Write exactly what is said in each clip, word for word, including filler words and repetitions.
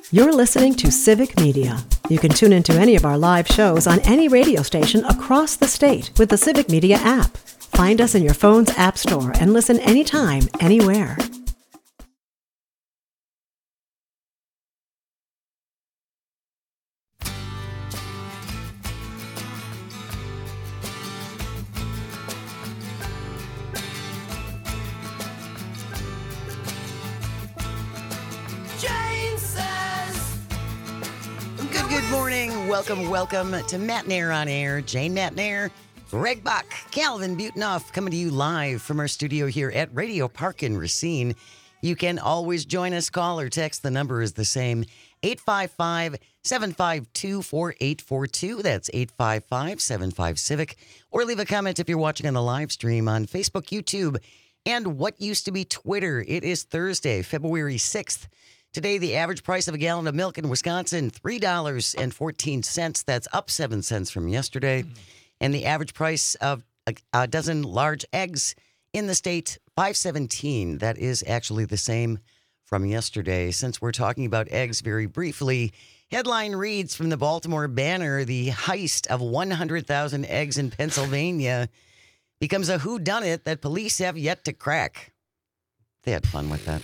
You're listening to Civic Media. You can tune into any of our live shows on any radio station across the state with the Civic Media app. Find us in your phone's app store and listen anytime, anywhere. Good morning. Welcome, welcome to Matt Nair on Air. Jane Matt Nair, Greg Bach, Calvin Butenoff coming to you live from our studio here at Radio Park in Racine. You can always join us, call or text. The number is the same, eight five five, seven five two, four eight four two. That's eight five five, seven five, Civic. Or leave a comment if you're watching on the live stream on Facebook, YouTube, and what used to be Twitter. It is Thursday, February sixth. Today, the average price of a gallon of milk in Wisconsin, three dollars and fourteen cents. That's up seven cents from yesterday. Mm-hmm. And the average price of a, a dozen large eggs in the state, five dollars and seventeen cents. That is actually the same from yesterday. Since we're talking about eggs very briefly, headline reads from the Baltimore Banner, the heist of one hundred thousand eggs in Pennsylvania becomes a whodunit that police have yet to crack. They had fun with that.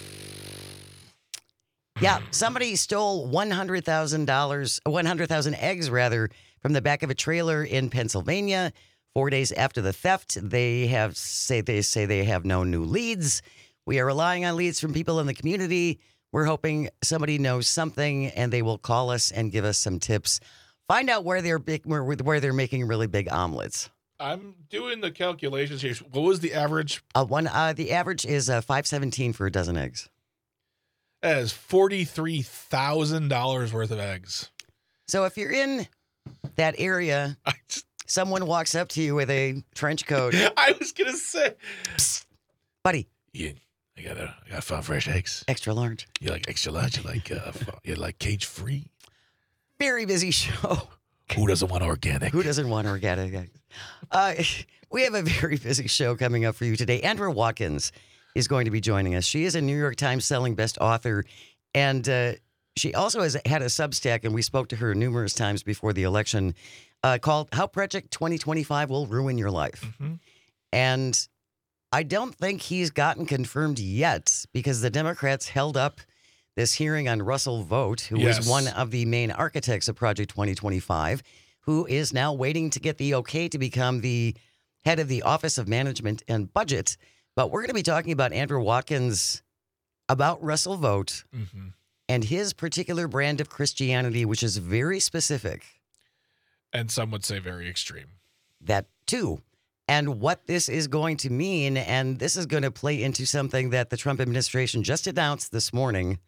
Yeah, somebody stole one hundred thousand dollars, one hundred thousand eggs, rather, from the back of a trailer in Pennsylvania. Four days after the theft, they have say they say they have no new leads. We are relying on leads from people in the community. We're hoping somebody knows something, and they will call us and give us some tips. Find out where they're big, where, where they're making really big omelets. I'm doing the calculations here. What was the average? Uh, one, uh, the average is uh, five dollars and seventeen cents for a dozen eggs. That is forty-three thousand dollars worth of eggs. So if you're in that area, just, someone walks up to you with a trench coat. I was going to say. Psst, buddy. Yeah, I got a, I got farm fresh eggs. Extra large. You like extra large? You like, uh, you like cage free? Very busy show. Who doesn't want organic? Who doesn't want organic eggs? Uh, we have a very busy show coming up for you today. Andrea Watkins is going to be joining us. She is a New York Times selling best author, and uh, she also has had a Substack, and we spoke to her numerous times before the election, uh, called How Project twenty twenty-five Will Ruin Your Life. Mm-hmm. And I don't think he's gotten confirmed yet because the Democrats held up this hearing on Russell Vought, who yes. was one of the main architects of Project twenty twenty-five, who is now waiting to get the okay to become the head of the Office of Management and Budget. But we're going to be talking about Andrea Watkins, about Russell Vought, mm-hmm. and his particular brand of Christianity, which is very specific. And some would say very extreme. That too. And what this is going to mean, and this is going to play into something that the Trump administration just announced this morning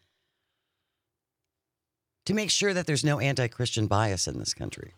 to make sure that there's no anti-Christian bias in this country.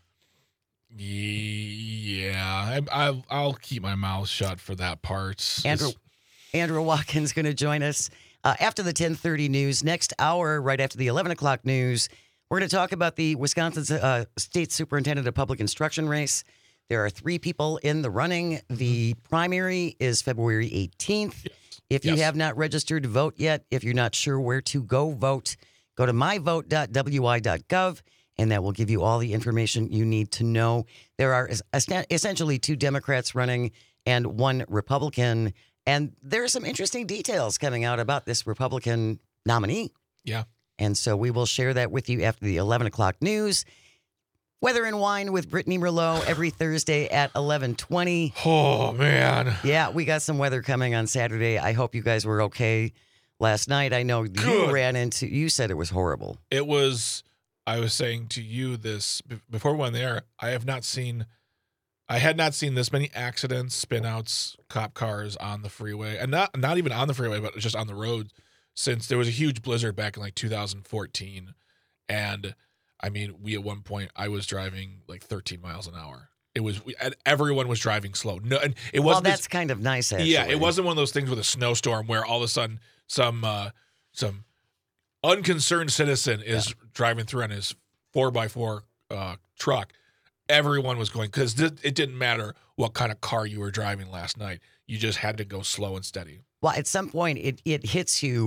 Yeah, I, I, I'll keep my mouth shut for that part. Andrea, Andrea Watkins going to join us uh, after the ten thirty news. Next hour, right after the eleven o'clock news, we're going to talk about the Wisconsin uh, State Superintendent of Public Instruction race. There are three people in the running. The primary is February eighteenth. Yes. If you yes. have not registered to vote yet, if you're not sure where to go vote, go to my vote dot w i dot gov. And that will give you all the information you need to know. There are essentially two Democrats running and one Republican. And there are some interesting details coming out about this Republican nominee. Yeah. And so we will share that with you after the eleven o'clock news. Weather and Wine with Brittany Merlot every Thursday at eleven twenty. Oh, man. Yeah, we got some weather coming on Saturday. I hope you guys were okay last night. I know Good. you ran into, you said it was horrible. It was... I was saying to you this before we went there. I have not seen, I had not seen this many accidents, spin outs, cop cars on the freeway, and not not even on the freeway, but just on the road, since there was a huge blizzard back in like two thousand fourteen, and I mean, we at one point I was driving like thirteen miles an hour. It was and everyone was driving slow. No, and it wasn't. Well, that's this, kind of nice. Actually. Yeah, it wasn't one of those things with a snowstorm where all of a sudden some uh, some. unconcerned citizen is yeah. driving through on his four by four uh, truck. Everyone was going, because th- it didn't matter what kind of car you were driving last night. You just had to go slow and steady. Well, at some point, it, it hits you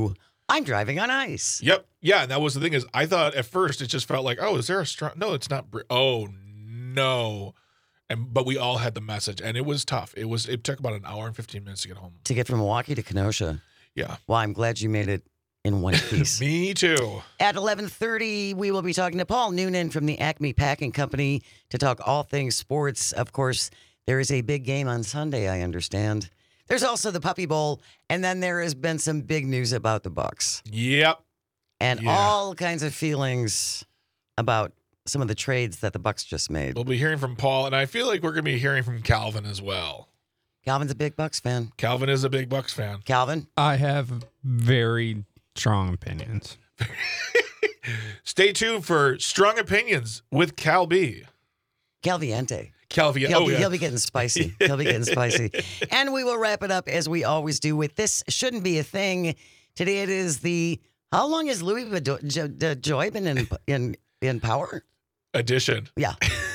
I'm driving on ice. Yep. Yeah. And that was the thing is I thought at first it just felt like, oh, is there a strong? No, it's not. Br- oh, no. And but we all had the message, and it was tough. It was. It took about an hour and fifteen minutes to get home. To get from Milwaukee to Kenosha. Yeah. Well, I'm glad you made it in one piece. Me too. At eleven thirty, we will be talking to Paul Noonan from the Acme Packing Company to talk all things sports. Of course, there is a big game on Sunday, I understand. There's also the Puppy Bowl, and then there has been some big news about the Bucks. Yep. And Yeah. all kinds of feelings about some of the trades that the Bucks just made. We'll be hearing from Paul, and I feel like we're going to be hearing from Calvin as well. Calvin's a big Bucks fan. Calvin is a big Bucks fan. Calvin? I have very strong opinions. Stay tuned for Strong Opinions with Cal B. Calviente. Calvi. He'll, oh, be, yeah. he'll be getting spicy. He'll be getting spicy. And we will wrap it up as we always do with This Shouldn't Be a Thing. Today it is the, how long has Louis Bedo- Jo- Jo- Joy been in, in, in power? Edition. Yeah.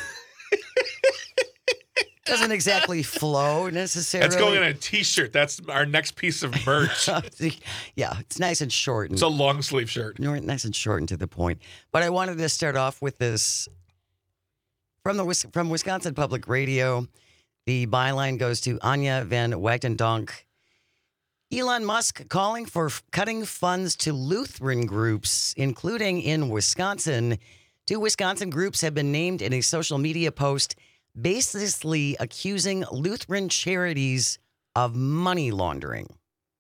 Doesn't exactly flow necessarily. That's going on a T-shirt. That's our next piece of merch. Yeah, it's nice and short. And It's a long sleeve shirt. nice and short and to the point. But I wanted to start off with this from the Wis- from Wisconsin Public Radio. The byline goes to Anya Van Wagdendonk. Elon Musk calling for f- cutting funds to Lutheran groups, including in Wisconsin. Two Wisconsin groups have been named in a social media post, baselessly accusing Lutheran charities of money laundering.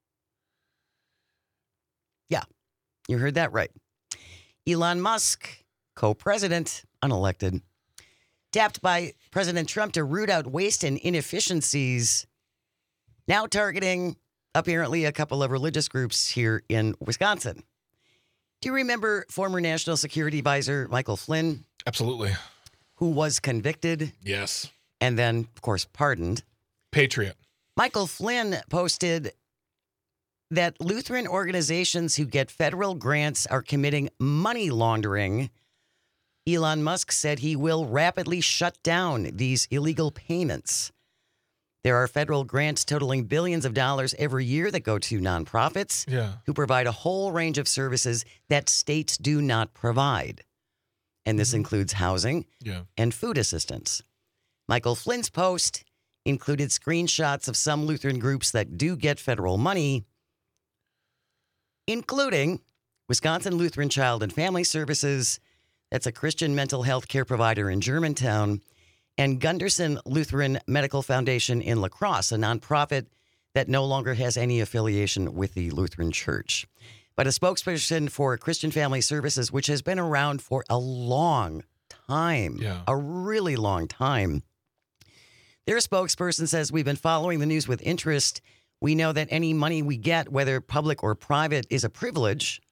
Yeah, you heard that right. Elon Musk, co-president, unelected, tapped by President Trump to root out waste and inefficiencies, now targeting apparently a couple of religious groups here in Wisconsin. Do you remember former National Security Advisor Michael Flynn, Absolutely. who was convicted Yes. and then, of course, pardoned? Patriot. Michael Flynn posted that Lutheran organizations who get federal grants are committing money laundering. Elon Musk said he will rapidly shut down these illegal payments. There are federal grants totaling billions of dollars every year that go to nonprofits Yeah. who provide a whole range of services that states do not provide. And this includes housing Yeah. and food assistance. Michael Flynn's post included screenshots of some Lutheran groups that do get federal money, including Wisconsin Lutheran Child and Family Services, that's a Christian mental health care provider in Germantown, and Gunderson Lutheran Medical Foundation in La Crosse, a nonprofit that no longer has any affiliation with the Lutheran Church. But a spokesperson for Christian Family Services, which has been around for a long time, Yeah. a really long time, their spokesperson says, we've been following the news with interest. We know that any money we get, whether public or private, is a privilege.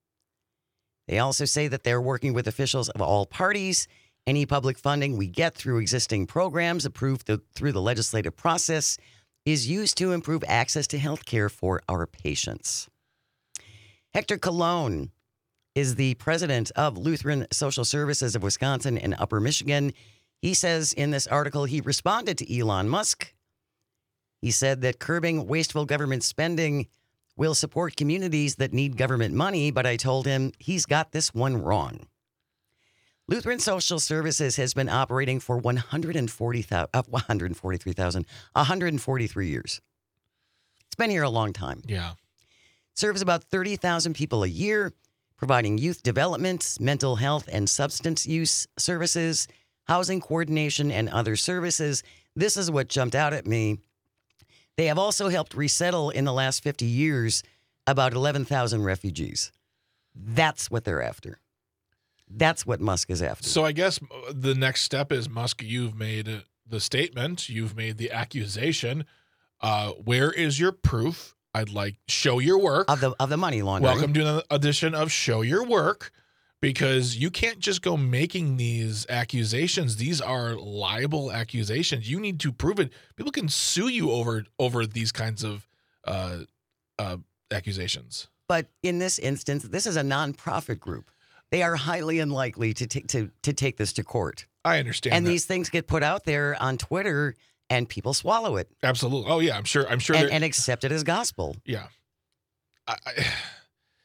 They also say that they're working with officials of all parties. Any public funding we get through existing programs approved th- through the legislative process is used to improve access to health care for our patients. Hector Colon is the president of Lutheran Social Services of Wisconsin and Upper Michigan. He says in this article he responded to Elon Musk. He said that curbing wasteful government spending will support communities that need government money, but I told him he's got this one wrong. Lutheran Social Services has been operating for one hundred forty thousand, uh, one hundred forty-three thousand, one hundred forty-three years. It's been here a long time. Yeah. Serves about thirty thousand people a year, providing youth development, mental health and substance use services, housing coordination, and other services. This is what jumped out at me. They have also helped resettle in the last fifty years about eleven thousand refugees. That's what they're after. That's what Musk is after. So I guess the next step is, Musk, you've made the statement, you've made the accusation. Uh, where is your proof? I'd like show your work. Of the of the money laundering. Welcome to another edition of Show Your Work, because you can't just go making these accusations. These are liable accusations. You need to prove it. People can sue you over over these kinds of uh, uh, accusations. But in this instance, this is a nonprofit group. They are highly unlikely to take to to take this to court. I understand. And that. these things get put out there on Twitter, and people swallow it Absolutely. Oh yeah, I'm sure. I'm sure. and, they're- and accept it as gospel. Yeah. I, I,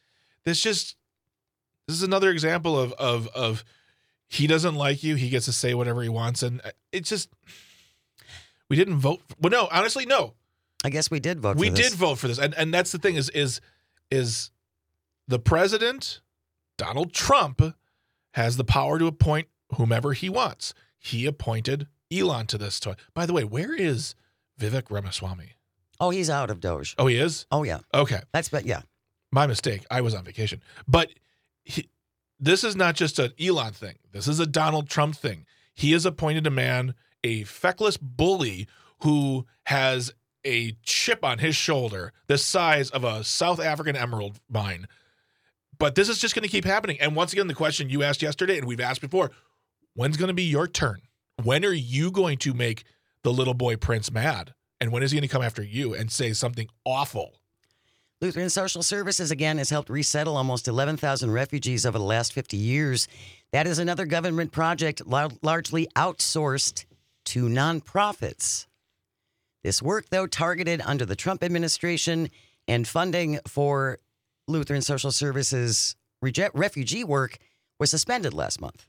this just this is another example of of of he doesn't like you. He gets to say whatever he wants, and it's just we didn't vote. Well, no, honestly, no. I guess we did vote. We for this. did vote for this, and and that's the thing is is is the president, Donald Trump, has the power to appoint whomever he wants. He appointed Elon to this toy. By the way, where is Vivek Ramaswamy? Oh, he's out of Doge. Oh, he is? Oh, yeah. Okay. That's but yeah. My mistake. I was on vacation. But he, this is not just an Elon thing. This is a Donald Trump thing. He has appointed a man, a feckless bully who has a chip on his shoulder the size of a South African emerald mine. But this is just going to keep happening. And once again, the question you asked yesterday and we've asked before, when's going to be your turn? When are you going to make the little boy Prince mad? And when is he going to come after you and say something awful? Lutheran Social Services, again, has helped resettle almost eleven thousand refugees over the last fifty years. That is another government project lar- largely outsourced to nonprofits. This work, though, targeted under the Trump administration, and funding for Lutheran Social Services reject refugee work was suspended last month.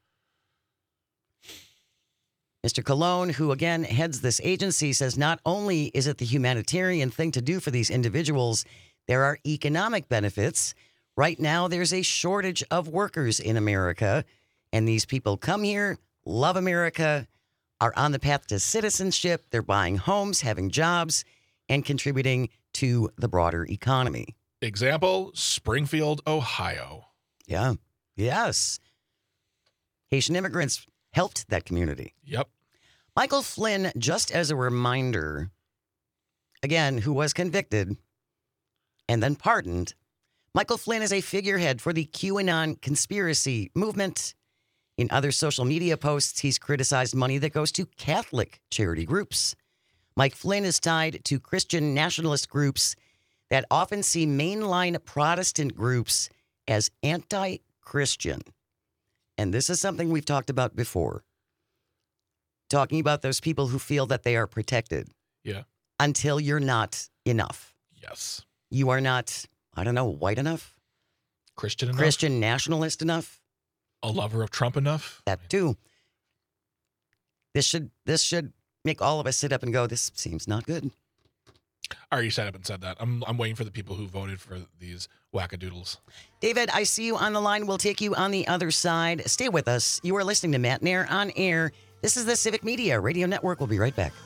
Mister Colon, who again heads this agency, says not only is it the humanitarian thing to do for these individuals, there are economic benefits. Right now, there's a shortage of workers in America, and these people come here, love America, are on the path to citizenship. They're buying homes, having jobs, and contributing to the broader economy. Example, Springfield, Ohio. Yeah. Yes. Haitian immigrants helped that community. Yep. Michael Flynn, just as a reminder, again, who was convicted and then pardoned, Michael Flynn is a figurehead for the QAnon conspiracy movement. In other social media posts, he's criticized money that goes to Catholic charity groups. Mike Flynn is tied to Christian nationalist groups that often see mainline Protestant groups as anti-Christian. And this is something we've talked about before. Talking about those people who feel that they are protected. Yeah. Until you're not enough. Yes. You are not, I don't know, white enough? Christian enough? Christian nationalist enough? A lover of Trump enough? That too. This should this should make all of us sit up and go, this seems not good. I already sat up and said that. I'm I'm waiting for the people who voted for these wackadoodles. David, I see you on the line. We'll take you on the other side. Stay with us. You are listening to Matt Nair on Air. This is the Civic Media Radio Network. We'll be right back.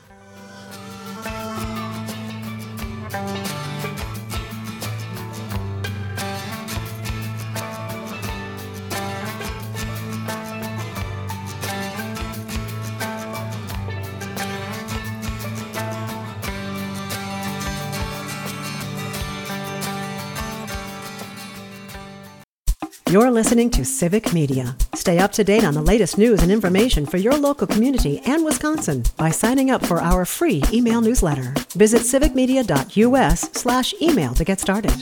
You're listening to Civic Media. Stay up to date on the latest news and information for your local community and Wisconsin by signing up for our free email newsletter. Visit civicmedia.us slash email to get started.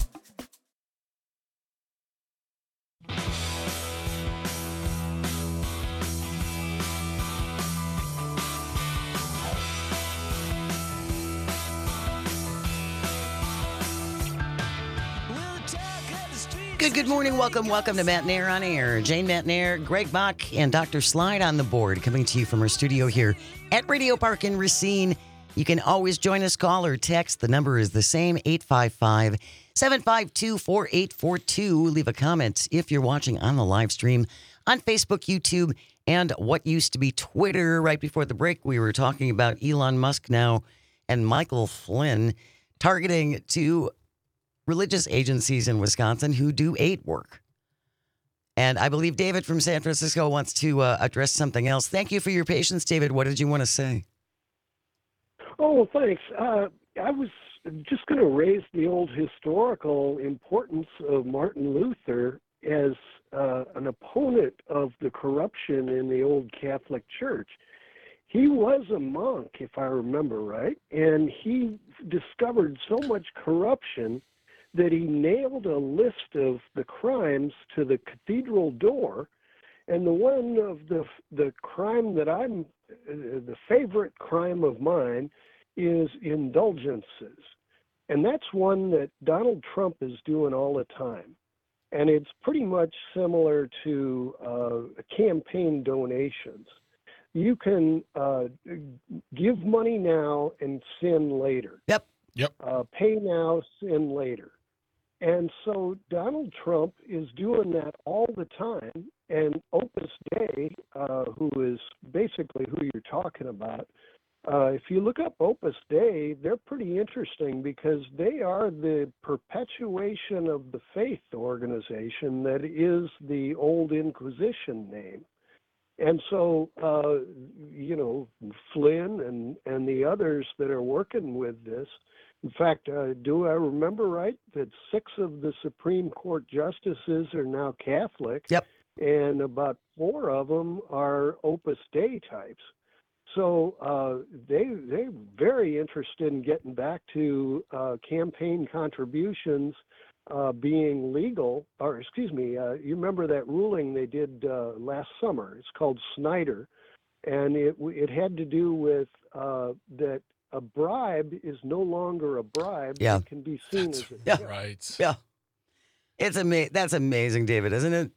Good, good morning. Welcome, welcome to Matt Nair on Air. Jane Matt Nair, Greg Bach, and Doctor Slide on the board, coming to you from our studio here at Radio Park in Racine. You can always join us, call or text. The number is the same, eight five five, seven five two, four eight four two. Leave a comment if you're watching on the live stream on Facebook, YouTube, and what used to be Twitter. Right before the break, we were talking about Elon Musk now and Michael Flynn targeting to religious agencies in Wisconsin who do aid work. And I believe David from San Francisco wants to uh, address something else. Thank you for your patience, David. What did you want to say? Oh, well, thanks. Uh, I was just going to raise the old historical importance of Martin Luther as uh, an opponent of the corruption in the old Catholic Church. He was a monk, if I remember right, and he discovered so much corruption that he nailed a list of the crimes to the cathedral door, and the one of the the crime that I'm, uh, the favorite crime of mine is indulgences. And that's one that Donald Trump is doing all the time. and it's pretty much similar to uh, campaign donations. You can uh, give money now and sin later. Yep. Yep. Uh, pay now, sin later. And so Donald Trump is doing that all the time. And Opus Dei, uh, who is basically who you're talking about, uh, if you look up Opus Dei, they're pretty interesting because they are the perpetuation of the faith organization that is the old Inquisition name. And so, uh, you know, Flynn and, and the others that are working with this, in fact, uh, do I remember right that six of the Supreme Court justices are now Catholic? Yep. And about four of them are Opus Dei types. So uh, they, they're very interested in getting back to uh, campaign contributions uh, being legal, or excuse me, uh, you remember that ruling they did uh, last summer. It's called Snyder, and it, it had to do with uh, that a bribe is no longer a bribe. Yeah. It can be seen That's as a Yeah. gift. right. Yeah. It's ama- That's amazing, David, isn't it?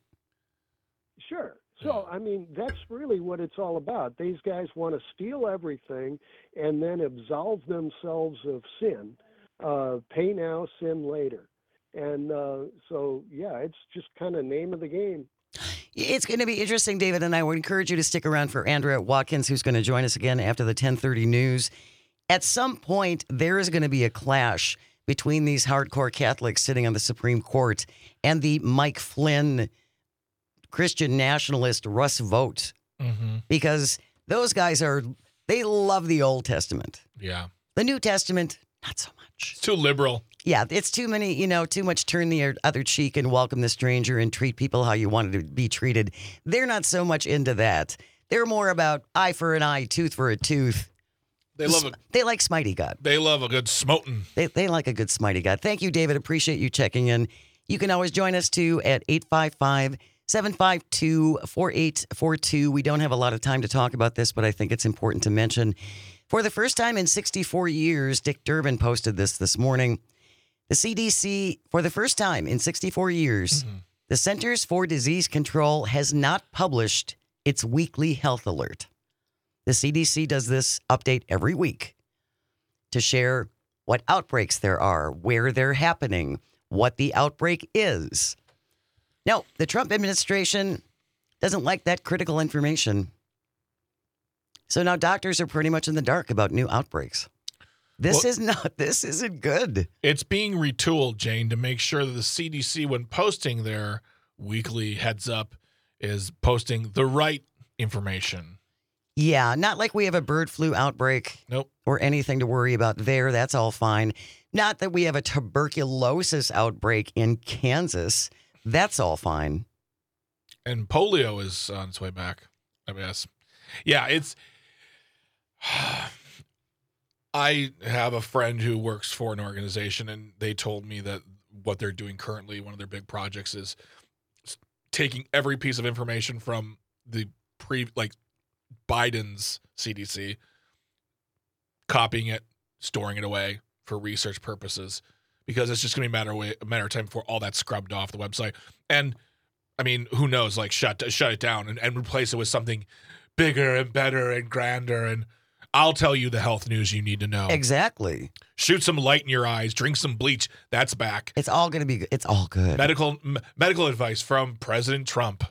Sure. So, I mean, that's really what it's all about. These guys want to steal everything and then absolve themselves of sin. Uh, pay now, sin later. And uh, so, yeah, it's just kind of name of the game. It's going to be interesting, David, and I would encourage you to stick around for Andrea Watkins, who's going to join us again after the ten thirty news. At some point, there is going to be a clash between these hardcore Catholics sitting on the Supreme Court and the Mike Flynn Christian nationalist Russ Vogt, Mm-hmm. because those guys are, they love the Old Testament. Yeah. The New Testament, not so much. It's too liberal. Yeah, it's too many, you know, too much turn the other cheek and welcome the stranger and treat people how you wanted to be treated. They're not so much into that. They're more about eye for an eye, tooth for a tooth. They love a, They like Smitey God. they love a good smotin'. They, they like a good Smitey God. Thank you, David. Appreciate you checking in. You can always join us, too, at eight five five, seven five two, four eight four two. We don't have a lot of time to talk about this, but I think it's important to mention. For the first time in sixty-four years, Dick Durbin posted this this morning. The C D C, for the first time in sixty-four years, Mm-hmm. the Centers for Disease Control has not published its weekly health alert. The C D C does this update every week to share what outbreaks there are, where they're happening, what the outbreak is. Now, the Trump administration doesn't like that critical information. So now doctors are pretty much in the dark about new outbreaks. This Well- is not, this isn't good. It's being retooled, Jane, to make sure that the C D C, when posting their weekly heads up, is posting the right information. Yeah, not like we have a bird flu outbreak Nope. or anything to worry about there. That's all fine. Not that we have a tuberculosis outbreak in Kansas. That's all fine. And polio is on its way back, I guess. Yeah, it's... I have a friend who works for an organization, and they told me that what they're doing currently, one of their big projects, is s- taking every piece of information from the pre, like Biden's C D C, copying it, storing it away for research purposes, because it's just going to be a matter of way, a matter of time before all that's scrubbed off the website. And I mean, who knows? Like shut shut it down and, and replace it with something bigger and better and grander. And I'll tell you the health news you need to know. Exactly. Shoot some light in your eyes. Drink some bleach. That's back. It's all going to be, it's all good. Medical m- medical advice from President Trump.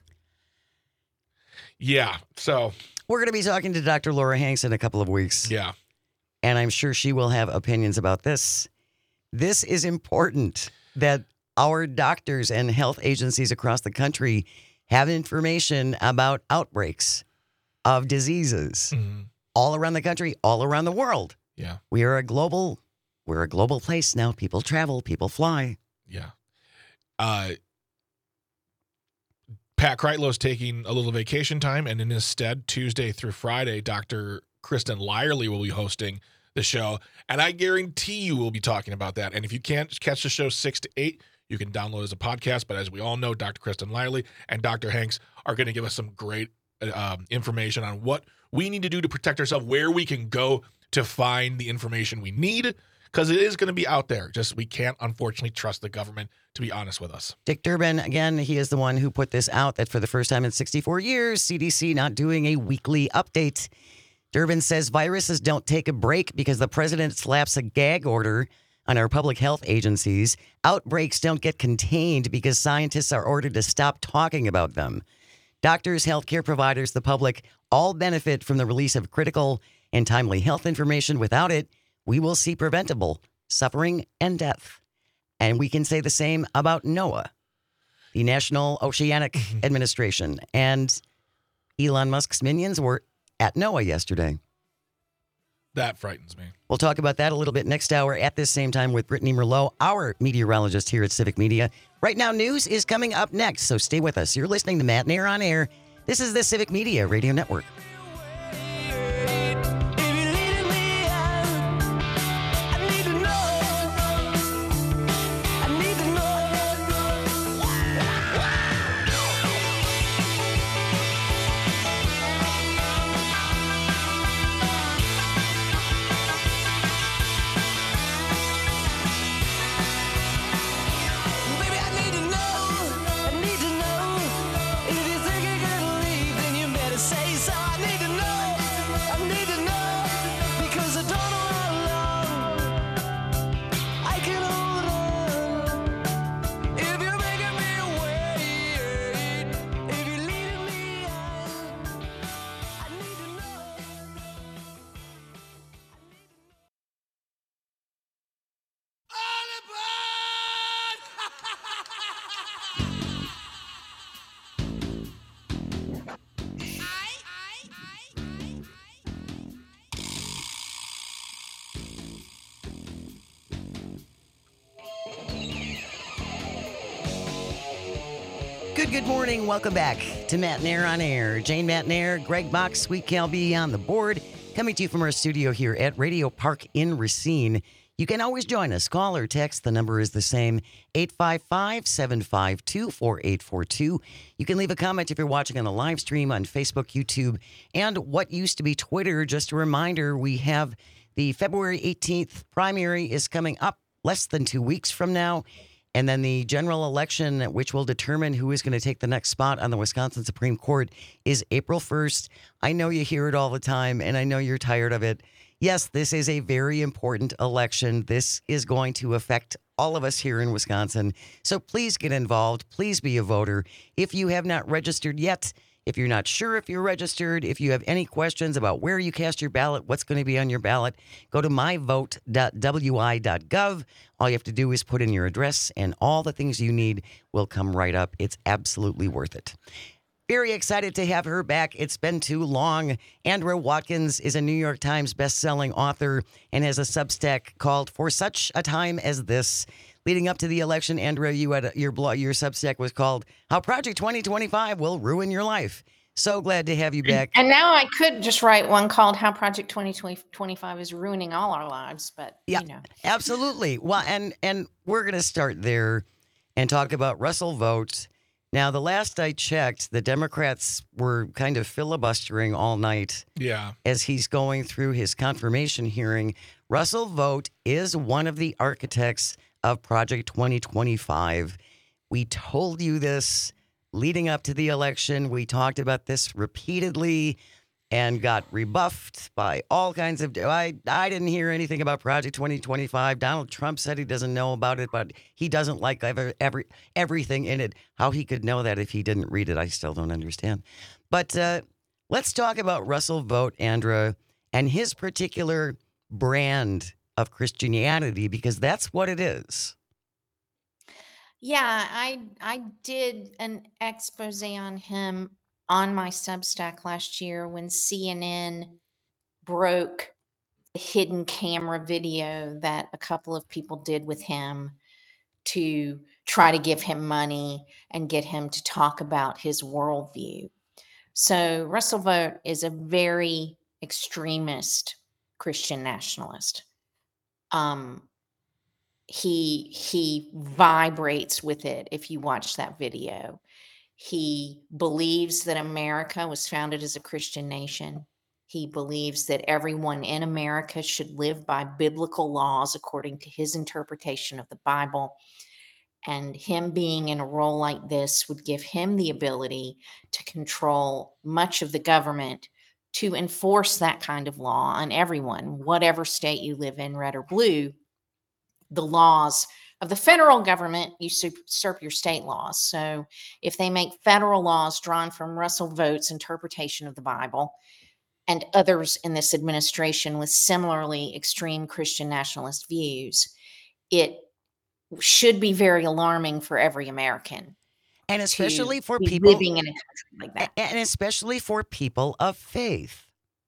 Yeah. So, We're going to be talking to Doctor Laura Hanks in a couple of weeks, yeah. and I'm sure she will have opinions about this. This is important that our doctors and health agencies across the country have information about outbreaks of diseases Mhm. all around the country, all around the world. Yeah. We are a global, we're a global place now. People travel, people fly. Yeah. Uh, Pat Kreitlow's taking a little vacation time, and in his stead, Tuesday through Friday, Doctor Kristen Lyerly will be hosting the show, and I guarantee you we'll be talking about that. And if you can't catch the show six to eight, you can download it as a podcast. But as we all know, Doctor Kristen Lyerly and Doctor Hanks are going to give us some great um, information on what we need to do to protect ourselves, where we can go to find the information we need, because it is going to be out there. Just we can't, unfortunately, trust the government to be honest with us. Dick Durbin, again, he is the one who put this out that for the first time in sixty-four years, C D C not doing a weekly update. Durbin says viruses don't take a break because the president slaps a gag order on our public health agencies. Outbreaks don't get contained because scientists are ordered to stop talking about them. Doctors, healthcare providers, the public all benefit from the release of critical and timely health information. Without it, we will see preventable suffering and death. And we can say the same about NOAA, the National Oceanic Administration. And Elon Musk's minions were at NOAA yesterday. That frightens me. We'll talk about that a little bit next hour at this same time with Brittany Merlot, our meteorologist here at Civic Media. Right now, news is coming up next, so stay with us. You're listening to Matt Nair on Air. This is the Civic Media Radio Network. Good, good morning. Welcome back to Matt Nair on Air. Jane Matt Nair, Greg Box, Sweet Cal B on the board. Coming to you from our studio here at Radio Park in Racine. You can always join us. Call or text. The number is the same, eight five five, seven five two, four eight four two. You can leave a comment if you're watching on the live stream on Facebook, YouTube, and what used to be Twitter. Just a reminder, we have the February eighteenth primary is coming up less than two weeks from now. And then the general election, which will determine who is going to take the next spot on the Wisconsin Supreme Court, is April first. I know you hear it all the time, and I know you're tired of it. Yes, this is a very important election. This is going to affect all of us here in Wisconsin. So please get involved. Please be a voter. If you have not registered yet, if you're not sure if you're registered, if you have any questions about where you cast your ballot, what's going to be on your ballot, go to my vote dot w i dot gov. All you have to do is put in your address, and all the things you need will come right up. It's absolutely worth it. Very excited to have her back. It's been too long. Andrea Watkins is a New York Times bestselling author and has a Substack called For Such a Time as This. Leading up to the election, Andrea, you had a, your blog, your Substack was called How Project twenty twenty-five Will Ruin Your Life. So glad to have you back. And now I could just write one called How Project twenty twenty-five is Ruining All Our Lives, but yeah, you know. Absolutely. Well, and and we're going to start there and talk about Russell Vought. Now, the last I checked, the Democrats were kind of filibustering all night. Yeah. As he's going through his confirmation hearing. Russell Vought is one of the architects of Project twenty twenty-five. We told you this leading up to the election. We talked about this repeatedly and got rebuffed by all kinds of... I, I didn't hear anything about Project twenty twenty-five. Donald Trump said he doesn't know about it, but he doesn't like every, every everything in it. How he could know that if he didn't read it, I still don't understand. But uh, let's talk about Russell Vought, Andrea, and his particular brand of Christianity, because that's what it is. Yeah, I I did an expose on him on my Substack last year when C N N broke the hidden camera video that a couple of people did with him to try to give him money and get him to talk about his worldview. So Russell Vought is a very extremist Christian nationalist. Um, he he vibrates with it. If you watch that video, he believes that America was founded as a Christian nation. He believes that everyone in America should live by biblical laws according to his interpretation of the Bible. And him being in a role like this would give him the ability to control much of the government to enforce that kind of law on everyone, whatever state you live in, red or blue. The laws of the federal government usurp your state laws. So if they make federal laws drawn from Russell Vogt's interpretation of the Bible and others in this administration with similarly extreme Christian nationalist views, it should be very alarming for every American. And especially for be people living in a country like that. And especially for people of faith.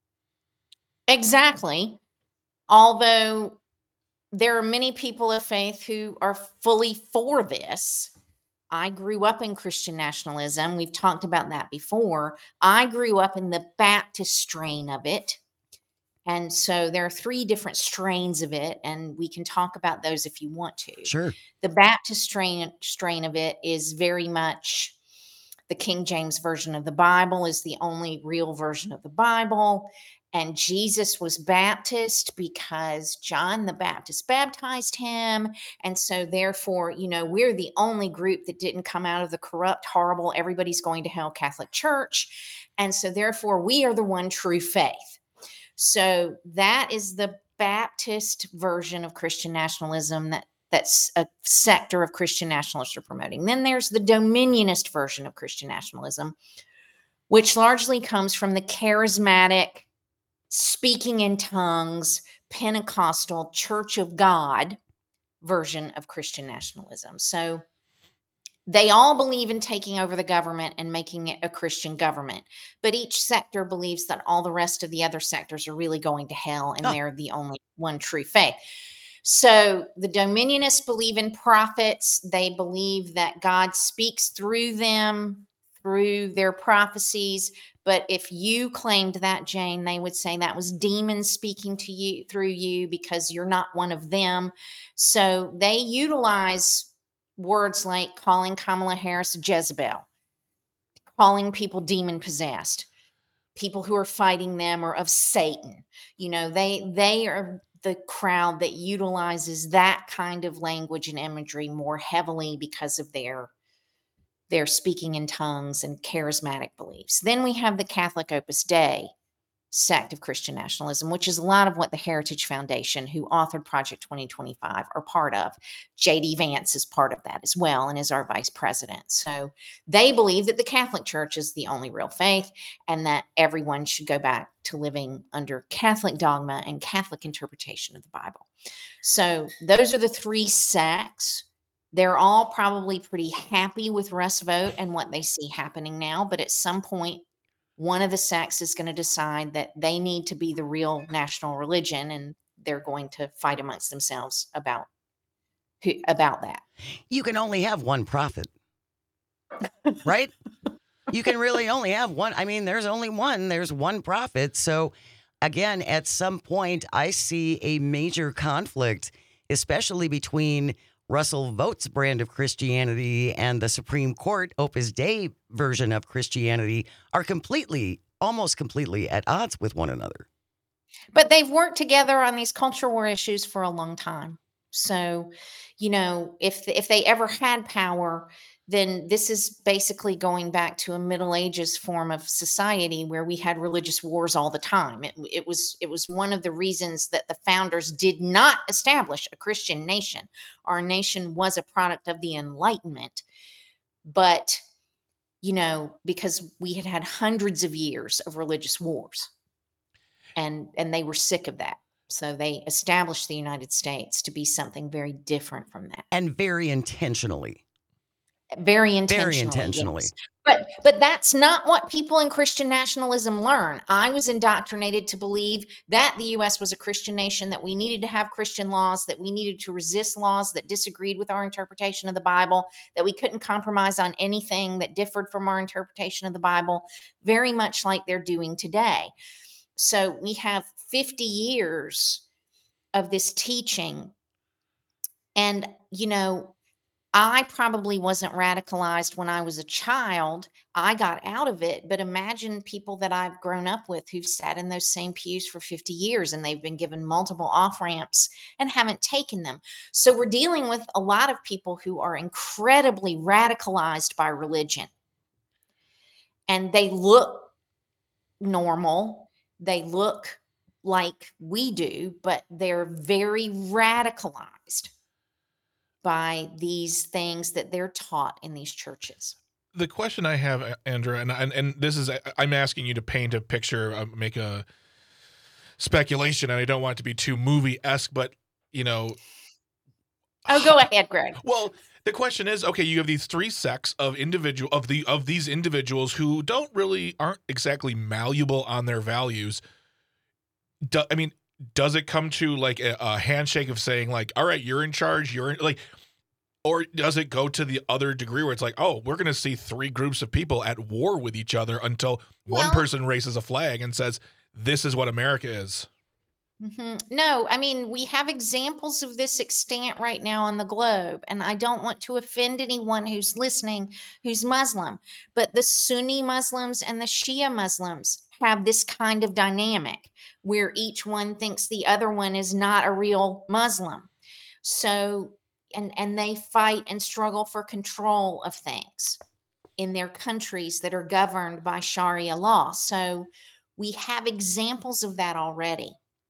Exactly. Although there are many people of faith who are fully for this. I grew up in Christian nationalism. We've talked about that before. I grew up in the Baptist strain of it. And so there are three different strains of it, and we can talk about those if you want to. Sure. The Baptist strain strain of it is very much the King James Version of the Bible is the only real version of the Bible. And Jesus was Baptist because John the Baptist baptized him. And so therefore, you know, we're the only group that didn't come out of the corrupt, horrible, everybody's going to hell Catholic Church. And so therefore, we are the one true faith. So that is the Baptist version of Christian nationalism that that's a sector of Christian nationalists are promoting. Then there's the Dominionist version of Christian nationalism, which largely comes from the charismatic, speaking in tongues, Pentecostal Church of God version of Christian nationalism. So they all believe in taking over the government and making it a Christian government. But each sector believes that all the rest of the other sectors are really going to hell and Oh. they're the only one true faith. So the Dominionists believe in prophets. They believe that God speaks through them, through their prophecies. But if you claimed that, Jane, they would say that was demons speaking to you through you because you're not one of them. So they utilize words like calling Kamala Harris Jezebel, calling people demon possessed, people who are fighting them are of Satan. You know, they they are the crowd that utilizes that kind of language and imagery more heavily because of their their speaking in tongues and charismatic beliefs. Then we have the Catholic Opus Dei sect of Christian nationalism, which is a lot of what the Heritage Foundation, who authored Project twenty twenty-five, are part of. J D Vance is part of that as well and is our vice president. So they believe that the Catholic Church is the only real faith and that everyone should go back to living under Catholic dogma and Catholic interpretation of the Bible. So those are the three sects. They're all probably pretty happy with Russ Vogt and what they see happening now, but at some point, one of the sects is going to decide that they need to be the real national religion, and they're going to fight amongst themselves about who, about that. You can only have one prophet, right? You can really only have one. I mean, there's only one. There's one prophet. So, again, at some point, I see a major conflict, especially between Russell Vogt's brand of Christianity and the Supreme Court Opus Dei version of Christianity are completely, almost completely at odds with one another. But they've worked together on these culture war issues for a long time. So, you know, if if they ever had power, then this is basically going back to a Middle Ages form of society where we had religious wars all the time. It, it was it was one of the reasons that the founders did not establish a Christian nation. Our nation was a product of the Enlightenment, but, you know, because we had had hundreds of years of religious wars, and and they were sick of that. So they established the United States to be something very different from that. And very intentionally. Very intentionally. Very intentionally. Yes. But but that's not what people in Christian nationalism learn. I was indoctrinated to believe that the U S was a Christian nation, that we needed to have Christian laws, that we needed to resist laws that disagreed with our interpretation of the Bible, that we couldn't compromise on anything that differed from our interpretation of the Bible, very much like they're doing today. So we have fifty years of this teaching. And, you know, I probably wasn't radicalized when I was a child. I got out of it, but imagine people that I've grown up with who've sat in those same pews for fifty years and they've been given multiple off ramps and haven't taken them. So we're dealing with a lot of people who are incredibly radicalized by religion, and they look normal. They look like we do, but they're very radicalized by these things that they're taught in these churches. The question I have, A- Andrea, and, and and this is, I'm asking you to paint a picture, uh, make a speculation, and I don't want it to be too movie-esque, but, you know. Oh, go ahead, Greg. Well, the question is, okay, you have these three sects of individual of the of these individuals who don't really aren't exactly malleable on their values. Do, I mean, does it come to like a, a handshake of saying like, all right, you're in charge, you're in, like, or does it go to the other degree where it's like, oh, we're going to see three groups of people at war with each other until one Well- person raises a flag and says, this is what America is. Mhm. No, I mean, we have examples of this extant right now on the globe, and I don't want to offend anyone who's listening who's Muslim, but the Sunni Muslims and the Shia Muslims have this kind of dynamic where each one thinks the other one is not a real Muslim. So, and and they fight and struggle for control of things in their countries that are governed by Sharia law. So we have examples of that already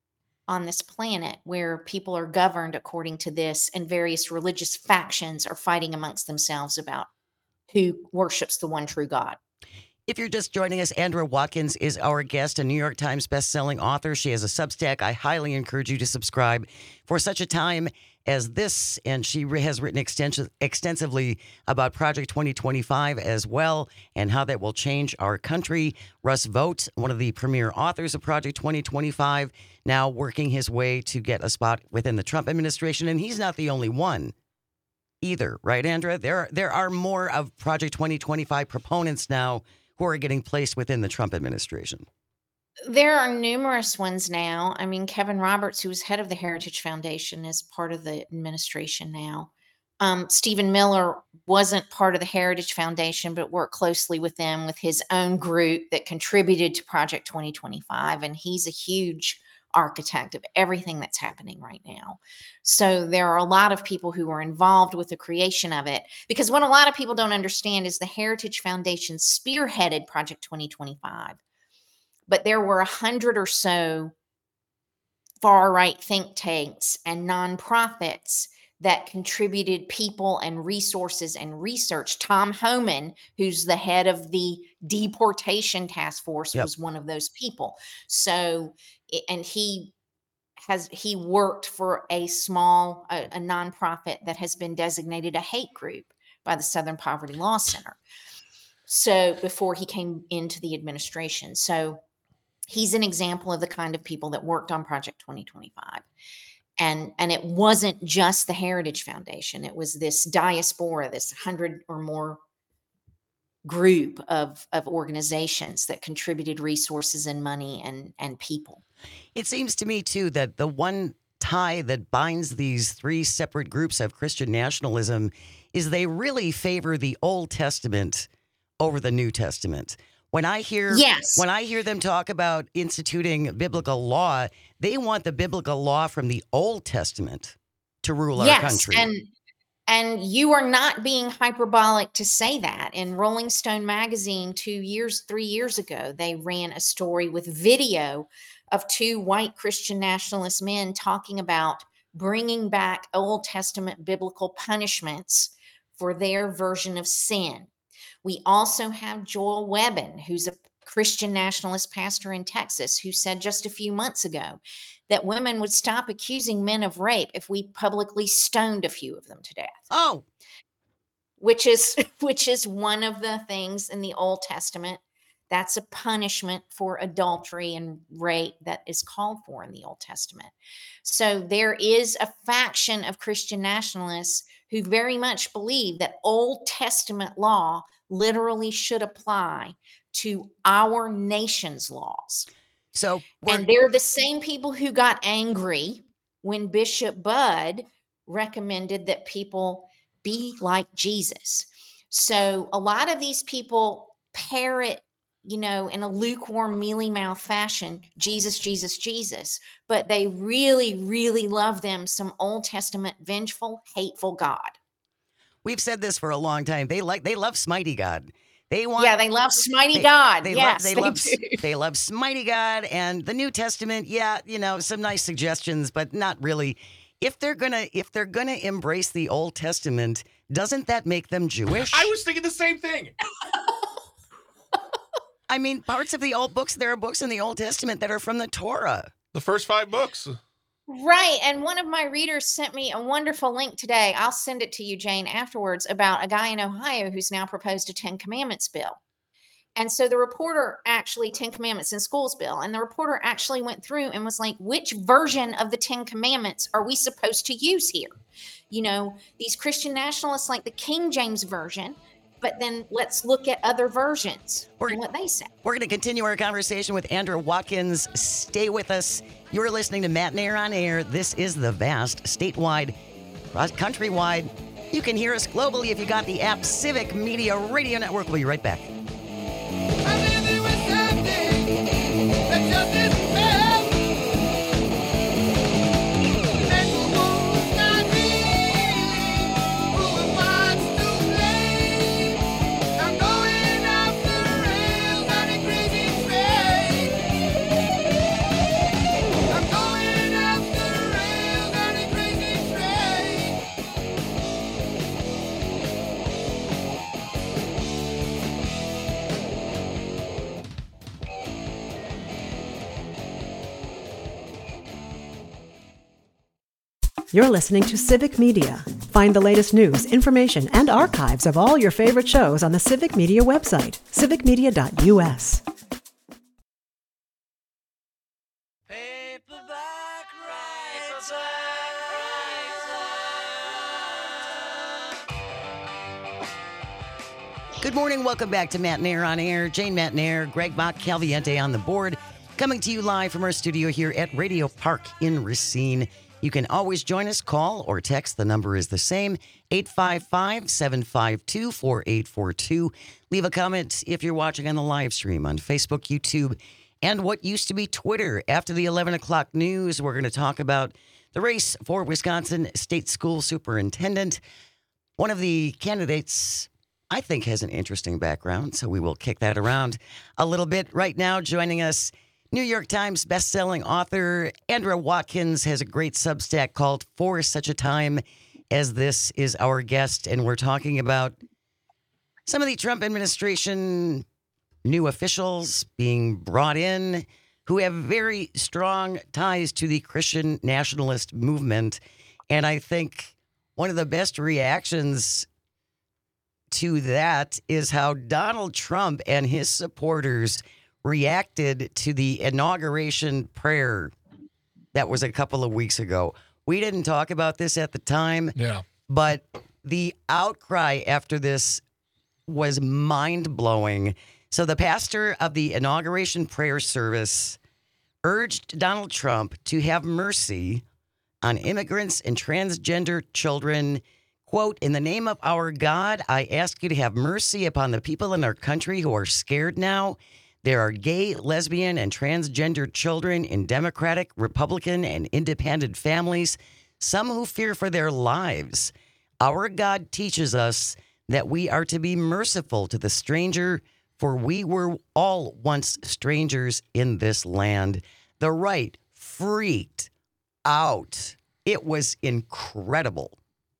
on this planet where people are governed according to this, and various religious factions are fighting amongst themselves about who worships the one true God. If you're just joining us, Andrea Watkins is our guest, a New York Times bestselling author. She has a Substack. I highly encourage you to subscribe for such a time as this. And she re- has written extensi- extensively about Project twenty twenty-five as well, and how that will change our country. Russ Vought, one of the premier authors of Project twenty twenty-five, now working his way to get a spot within the Trump administration. And he's not the only one either, right, Andrea? There are, there are more of Project twenty twenty-five proponents now who are getting placed within the Trump administration. There are numerous ones now. I mean, Kevin Roberts, who was head of the Heritage Foundation, is part of the administration now. Um, Stephen Miller wasn't part of the Heritage Foundation, but worked closely with them with his own group that contributed to Project twenty twenty-five. And he's a huge architect of everything that's happening right now. So there are a lot of people who are involved with the creation of it, because what a lot of people don't understand is the Heritage Foundation spearheaded Project twenty twenty-five. But there were a hundred or so far-right think tanks and nonprofits that contributed people and resources and research. Tom Homan, who's the head of the deportation task force, Yep. was one of those people. So, i- and he has, he worked for a small, a, a nonprofit that has been designated a hate group by the Southern Poverty Law Center. So before he came into the administration. So he's an example of the kind of people that worked on Project twenty twenty-five. And, and it wasn't just the Heritage Foundation. It was this diaspora, this hundred or more group of, of organizations that contributed resources and money and, and people. It seems to me, too, that the one tie that binds these three separate groups of Christian nationalism is they really favor the Old Testament over the New Testament. When I hear Yes. when I hear them talk about instituting biblical law, they want the biblical law from the Old Testament to rule our Yes, country. and and you are not being hyperbolic to say that. In Rolling Stone magazine two years, three years ago, they ran a story with video of two white Christian nationalist men talking about bringing back Old Testament biblical punishments for their version of sin. We also have Joel Webbin, who's a Christian nationalist pastor in Texas, who said just a few months ago that women would stop accusing men of rape if we publicly stoned a few of them to death. oh, Which is which is one of the things in the Old Testament. That's a punishment for adultery and rape that is called for in the Old Testament. So there is a faction of Christian nationalists who very much believe that Old Testament law literally should apply to our nation's laws. so we're, And they're the same people who got angry when Bishop Budd recommended that people be like Jesus. So a lot of these people parrot, you know, in a lukewarm, mealy mouth fashion, Jesus, Jesus, Jesus. But they really, really love them some Old Testament, vengeful, hateful God. We've said this for a long time. They like they love Smitey God. They want Yeah, they love Smitey they, God. They yes, love they, they love do. they love Smitey God and the New Testament. Yeah, you know, some nice suggestions, but not really. If they're gonna if they're gonna embrace the Old Testament, doesn't that make them Jewish? I was thinking the same thing. I mean, parts of the old books, there are books in the Old Testament that are from the Torah. The first five books. Right. And one of my readers sent me a wonderful link today. I'll send it to you, Jane, afterwards, about a guy in Ohio who's now proposed a Ten Commandments bill. And so the reporter actually, Ten Commandments in Schools bill, and the reporter actually went through and was like, which version of the Ten Commandments are we supposed to use here? You know, these Christian nationalists like the King James Version, but then let's look at other versions We're- and what they say. We're going to continue our conversation with Andra Watkins. Stay with us. You're listening to Matt Nair on Air. This is the vast, statewide, cross- countrywide. You can hear us globally if you got the app Civic Media Radio Network. We'll be right back. You're listening to Civic Media. Find the latest news, information, and archives of all your favorite shows on the Civic Media website, civic media dot u s. Paperback writer. Good morning. Welcome back to Matt Nair on Air. Jane Matt Nair, Greg Bach, Calviente on the board. Coming to you live from our studio here at Radio Park in Racine. You can always join us, call or text. The number is the same, eight five five, seven five two, four eight four two. Leave a comment if you're watching on the live stream on Facebook, YouTube, and what used to be Twitter. After the eleven o'clock news, we're going to talk about the race for Wisconsin State School Superintendent. One of the candidates, I think, has an interesting background, so we will kick that around a little bit. Right now, joining us, New York Times bestselling author Andra Watkins has a great Substack called For Such a Time as This is our guest, and we're talking about some of the Trump administration new officials being brought in who have very strong ties to the Christian nationalist movement. And I think one of the best reactions to that is how Donald Trump and his supporters reacted to the inauguration prayer that was a couple of weeks ago. We didn't talk about this at the time, Yeah. but the outcry after this was mind-blowing. So the pastor of the inauguration prayer service urged Donald Trump to have mercy on immigrants and transgender children. Quote, "In the name of our God, I ask you to have mercy upon the people in our country who are scared now. There are gay, lesbian, and transgender children in Democratic, Republican, and independent families, some who fear for their lives. Our God teaches us that we are to be merciful to the stranger, for we were all once strangers in this land." The right freaked out. It was incredible.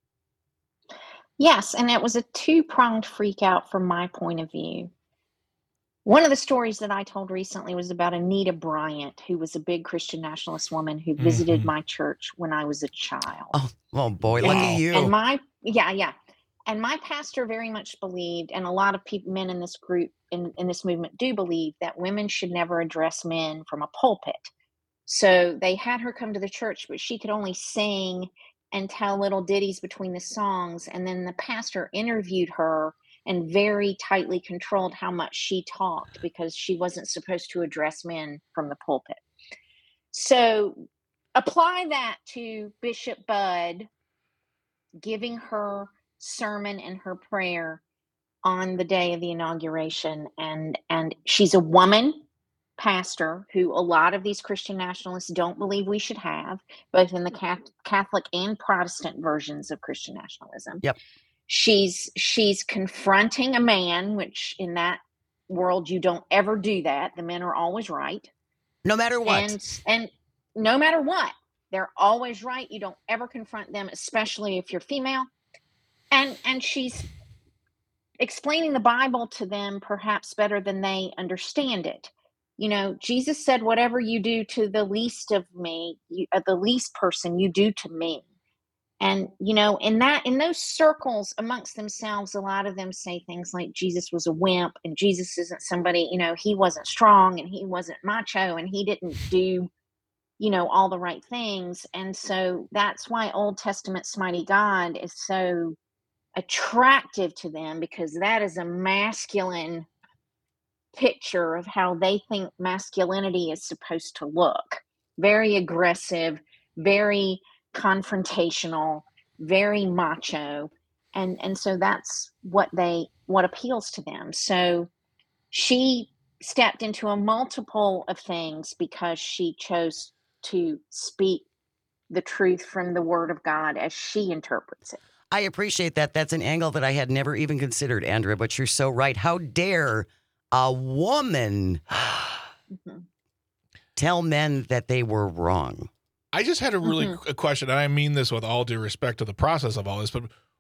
Yes, and it was a two-pronged freak out from my point of view. One of the stories that I told recently was about Anita Bryant, who was a big Christian nationalist woman who visited Mhm. my church when I was a child. Oh, oh boy, look Wow. at you. And my yeah, yeah. And my pastor very much believed, and a lot of people, men in this group, in, in this movement do believe, that women should never address men from a pulpit. So they had her come to the church, but she could only sing and tell little ditties between the songs. And then the pastor interviewed her and very tightly controlled how much she talked because she wasn't supposed to address men from the pulpit. So apply that to Bishop Budd giving her sermon and her prayer on the day of the inauguration. And, and she's a woman pastor who a lot of these Christian nationalists don't believe we should have, both in the Catholic and Protestant versions of Christian nationalism. Yep. She's she's confronting a man, which in that world you don't ever do that. The men are always right. No matter what. And and no matter what, they're always right. You don't ever confront them, especially if you're female. And and she's explaining the Bible to them perhaps better than they understand it. You know, Jesus said, whatever you do to the least of me, you, uh, the least person, you do to me. And, you know, in that, in those circles amongst themselves, a lot of them say things like Jesus was a wimp and Jesus isn't somebody, you know, he wasn't strong and he wasn't macho and he didn't do, you know, all the right things. And so that's why Old Testament Mighty God is so attractive to them, because that is a masculine picture of how they think masculinity is supposed to look. Very aggressive, very confrontational, very macho. And and so that's what they what appeals to them. So she stepped into a multiple of things because she chose to speak the truth from the Word of God as she interprets it. I appreciate that. That's an angle that I had never even considered, Andrea, but you're so right. How dare a woman mm-hmm. tell men that they were wrong? I just had a really mm-hmm. a question, and I mean this with all due respect to the process of all this, but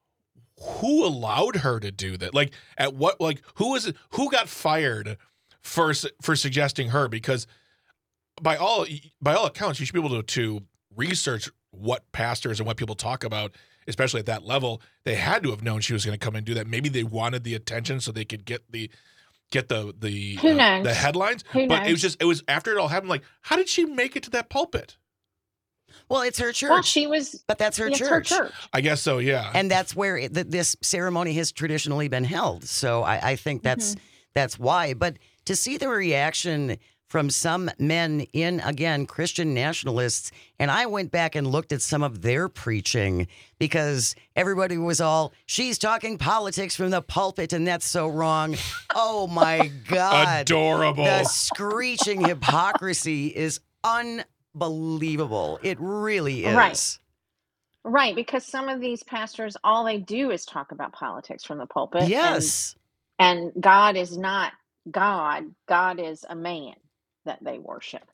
who allowed her to do that? Like, at what, like, who was it, who got fired for for suggesting her? Because by all by all accounts, you should be able to, to research what pastors and what people talk about, especially at that level. They had to have known she was going to come and do that. Maybe they wanted the attention so they could get the get the the who uh, knows? the headlines. Who but knows? it was just it was after it all happened. Like, how did she make it to that pulpit? Well, it's her church. Well, she was, but that's her it's church. her church. I guess so, yeah. And that's where it, th- this ceremony has traditionally been held. So I, I think that's mm-hmm. that's why. But to see the reaction from some men in, again, Christian nationalists, and I went back and looked at some of their preaching, because everybody was all, she's talking politics from the pulpit, and that's so wrong. Oh, my God. Adorable. The screeching hypocrisy is unbelievable. Believable. It really is. Right. Right, because some of these pastors, all they do is talk about politics from the pulpit. Yes. And, and God is not God. God is a man that they worship.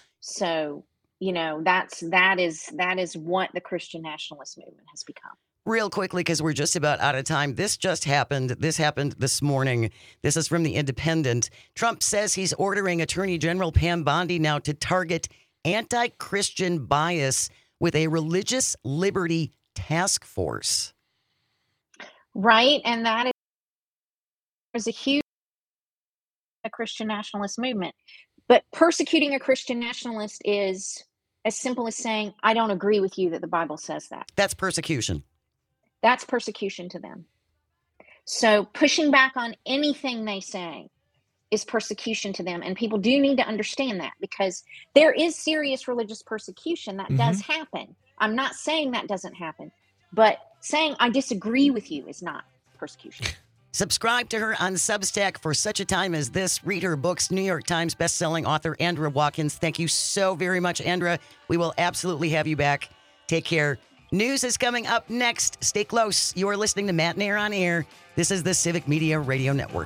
So, you know, that's that is that is what the Christian nationalist movement has become. Real quickly, because we're just about out of time. This just happened. This happened this morning. This is from The Independent. Trump says he's ordering Attorney General Pam Bondi now to target anti-Christian bias with a religious liberty task force. Right, and that is a huge a Christian nationalist movement. But persecuting a Christian nationalist is as simple as saying, I don't agree with you that the Bible says that. That's persecution. That's persecution to them. So pushing back on anything they say is persecution to them. And people do need to understand that, because there is serious religious persecution that mm-hmm. does happen. I'm not saying that doesn't happen, but saying I disagree with you is not persecution. Subscribe to her on Substack for such a time as this. Read her books. New York Times bestselling author Andrea Watkins. Thank you so very much, Andrea. We will absolutely have you back. Take care. News is coming up next. Stay close. You are listening to Matt and Air on Air. This is the Civic Media Radio Network.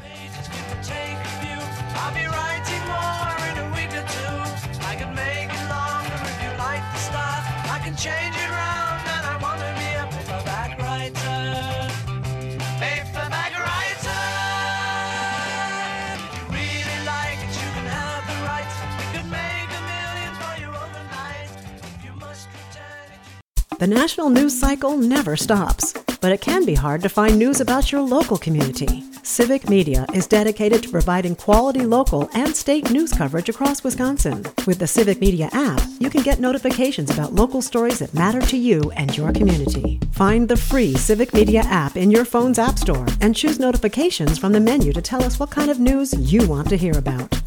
I'll be writing more in a week or two. I can make it longer if you like the start. I can change it round, and I want to be a paperback writer. Paperback writer. If you really like it, you can have the rights. We could make a million for you overnight. If you must return it. The national news cycle never stops, but it can be hard to find news about your local community. Civic Media is dedicated to providing quality local and state news coverage across Wisconsin. With the Civic Media app, you can get notifications about local stories that matter to you and your community. Find the free Civic Media app in your phone's app store and choose notifications from the menu to tell us what kind of news you want to hear about.